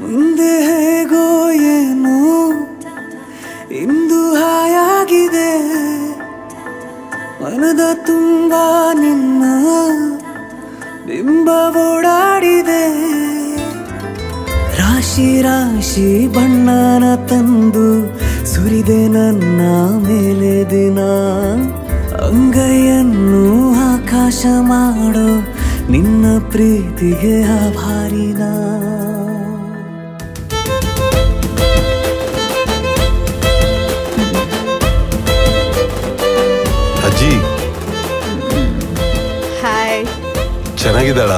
ಮುಂದೆ ಹೇಗೋ ಏನು ಇಂದು ಹಾಯಾಗಿದೆ ಮನದ ತುಂಬ ನಿನ್ನ ಬಿಂಬ ಓಡಾಡಿದೆ ರಾಶಿ ರಾಶಿ ಬಣ್ಣನ ತಂದು ಸುರಿದೆ ನನ್ನ ಮೇಲೆ ದಿನ ಅಂಗೈಯನ್ನು ಆಕಾಶ ಮಾಡೋ ನಿನ್ನ ಪ್ರೀತಿಗೆ ಆಭಾರಿನ ಅಜ್ಜಿ ಹಾಯ್ ಚೆನ್ನಾಗಿದ್ದಾಳ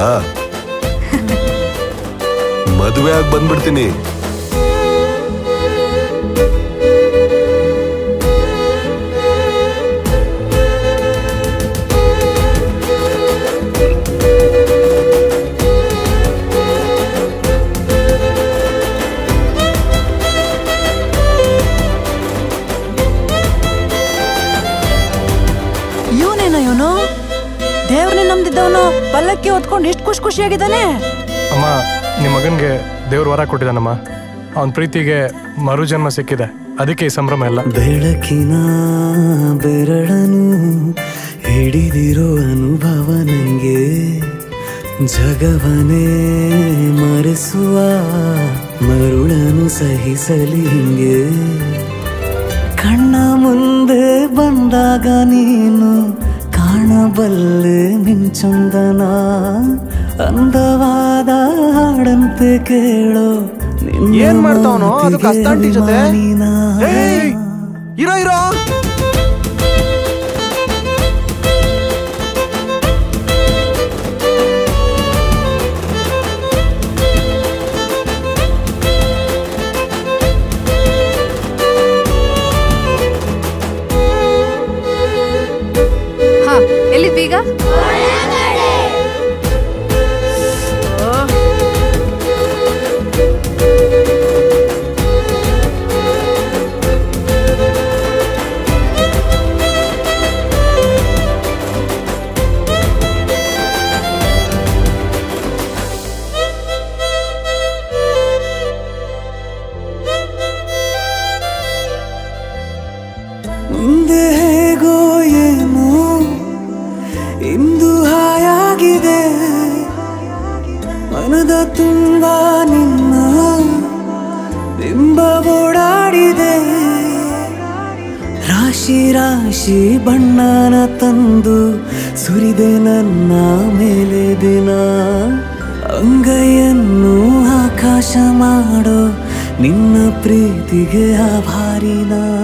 ಮದುವೆ ಆಗಿ ಬಂದ್ಬಿಡ್ತೀನಿ ಇವನು ದೇವ್ರನ್ನೇ ನಂಬ್ದಿದ್ದವನು ಪಲ್ಲಕ್ಕಿ ಹೊತ್ಕೊಂಡು ಎಷ್ಟು ಖುಷಿಯಾಗಿದ್ದಾನೆ. ಅಮ್ಮ ನಿಮ್ಮ ಮಗನ್ಗೆ ದೇವ್ರ ವರ ಕೊಟ್ಟಿದ್ದಾನಮ್ಮ. ಅವನ ಪ್ರೀತಿಗೆ ಮರುಜನ್ಮ ಸಿಕ್ಕಿದೆ, ಅದಕ್ಕೆ ಈ ಸಂಭ್ರಮ ಎಲ್ಲ. ಬೆಳಕಿನ ಬೆರಳನು ಹಿಡಿದಿರೋ ಅನುಭವ ನಂಗೆ ಜಗವನೇ ಮರೆಸುವ ಮರುಳನು ಸಹಿಸಲಿ ಹಿಂಗೆ ಕಣ್ಣ ಮುಂದೆ ಬಂದಾಗ ನೀನು ಕಾಣಬಲ್ಲೆ ಮಿಂಚೊಂದನ ಅಂದವಾದ ಹಾಡಂತೆ ಕೇಳೋ ಏನ್ ಮಾಡ್ತಾವನೋ ಅದು ಕಸ್ತಾಂಟಿ ಜೊತೆ ಇರೋ ಇರೋ ಎಲ್ಲಿದ್ದೀಗ? ಮುಂದೆ ಹೇಗೋ ಏನು ಇಂದು ಹಾಯಾಗಿದೆ ಮನದ ತುಂಬ ನಿನ್ನ ಬಿಂಬ ಓಡಾಡಿದೆ ರಾಶಿ ರಾಶಿ ಬಣ್ಣನ ತಂದು ಸುರಿದೆ ನನ್ನ ಮೇಲೆ ದಿನ ಅಂಗೈಯನ್ನು ಆಕಾಶ ಮಾಡೋ ನಿನ್ನ ಪ್ರೀತಿಗೆ ಆಭಾರಿನ